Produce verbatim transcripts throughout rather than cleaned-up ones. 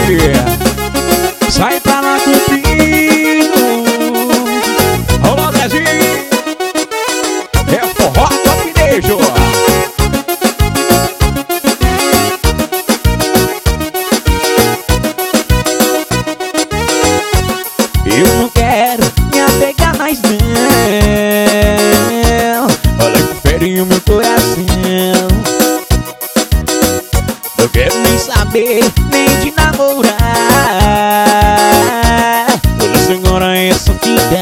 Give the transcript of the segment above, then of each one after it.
Sai pra lá, Cupido. Alô, Brasil. É forró Topinejo. Eu não quero me apegar mais não. Olha que fere o meu coração. Não quero nem saber, nem de namorar. Olha, senhora, essa vida.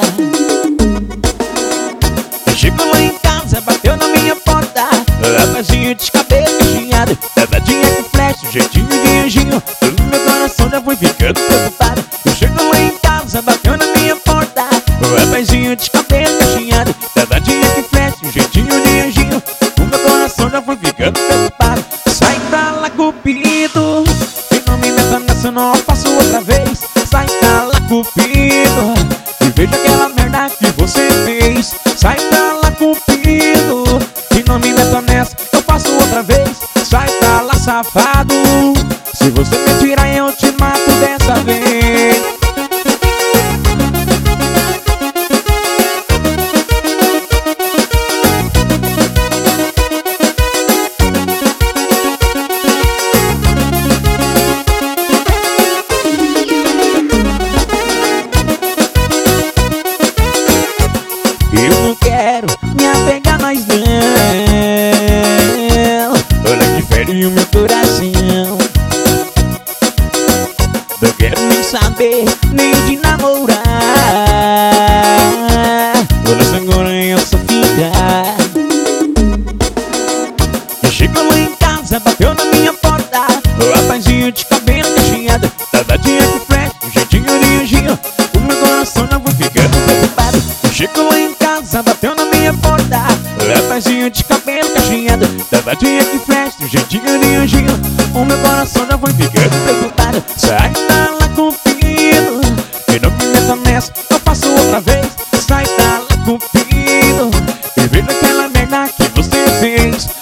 Chegou lá em casa, bateu na minha porta. Rapazinho de cabelo engenhado, danadinha com flecha, jeitinho de anjinho. O meu coração já foi ficando preocupado. Eu chego lá em casa, bateu na minha porta. Rapazinho de cabelo engenhado, danadinha com flecha, jeitinho de anjinho. O meu coração já foi ficando preocupado. Sai pra lá, Cupido, que não me meta nessa, não faço outra vez. Sai pra lá, Cupido, e veja aquela merda que você fez. Sai pra lá, Cupido, que não me meta nessa, eu faço outra vez. Sai pra lá, safado, se você me tirar eu te mato dessa vez. Eu não quero me apegar mais não. Olha que fere o meu coração. Não quero nem saber, nem de namorar. Olha, senhora, essa filha. Chegou lá em casa, bateu na minha porta. Rapazinho de cabelo cacheado, danadinha com flecha, jeitinho de anjinho. O meu coração já foi ficando preocupado. Chegou lá em casa, bateu na minha porta. Rapazinho de cabelo cacheado, danadinha com flecha, jeitinho de anjinho. O meu coração já foi ficando preocupado. Sai pra lá, Cupido, e não me meta nessa, eu faço outra vez. Sai pra lá, Cupido, e veja aquela merda que você fez.